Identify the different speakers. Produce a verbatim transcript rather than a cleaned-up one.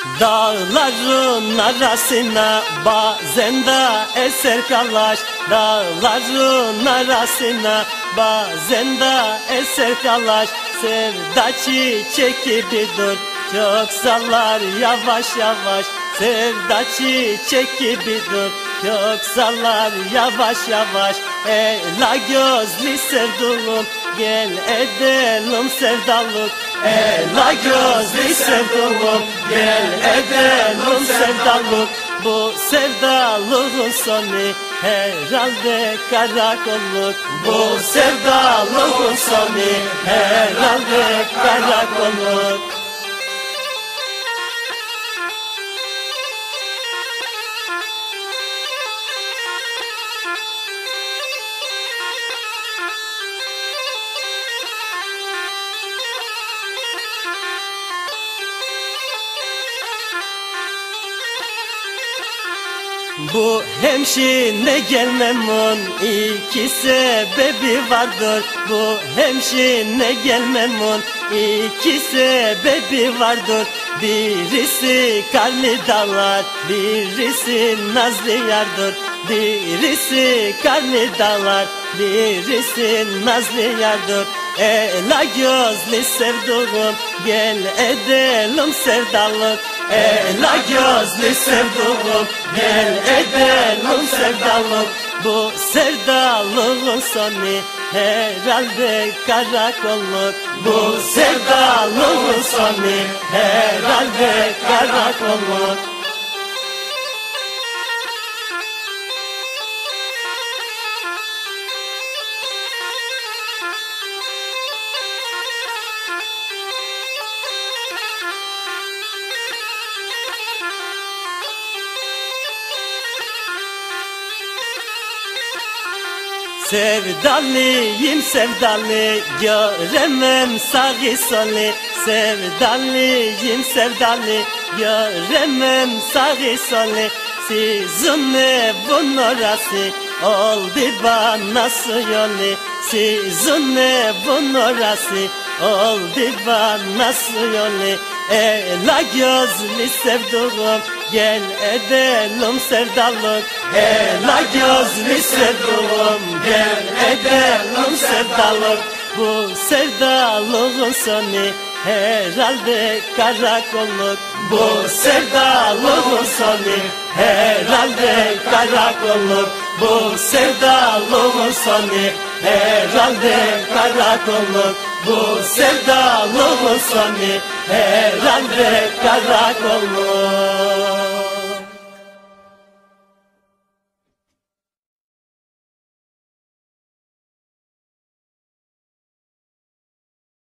Speaker 1: Dağların arasına bazen de eser kalaş. Dağların arasına bazen de eser kalaş. Sevda çiçek gibidir, çok sallar yavaş yavaş. Sevda çiçek gibidir, çok sallar yavaş yavaş. Ela gözlü sevduğum, gel edelim sevdalık. Ela gözlü sevduğum, gel edelim sevdalık. Bu sevdalığın sonu herhalde karakolluk. Bu sevdalığın sonu herhalde karakolluk. Bu hemşine gelmemin iki sebebi vardır. Bu hemşine gelmemin iki sebebi vardır. Birisi karlı dağlar, birisi nazlı yardır. Birisi karlı dağlar, birisi nazlı yardır. Ela gözlü sevduğum, gel edelim sevdalık. Ela gözlü sevduğum, gel edelim sevdalık. Bu sevdalığın sonu herhalde karakolluk. Bu sevdalığın sonu herhalde karakolluk. Sevdalıyım sevdalı, göremem sağı solu. Sevdalıyım sevdalı, göremem sağı solu. Sizin evin orası oldu bana su yolu. Sizin evin orası oldu bana su yolu. Ela gözlü sevduğum, gel edelim sevdalık. Ela gözlü sevduğum, gel edelim sevdalık. Bu sevdalığın sonu herhalde karakolluk. Bu sevdalığın sonu herhalde karakolluk. Bu sevdalığın sonu herhalde karakolluk. Bu sevdalığın sonu herhalde karakolluk.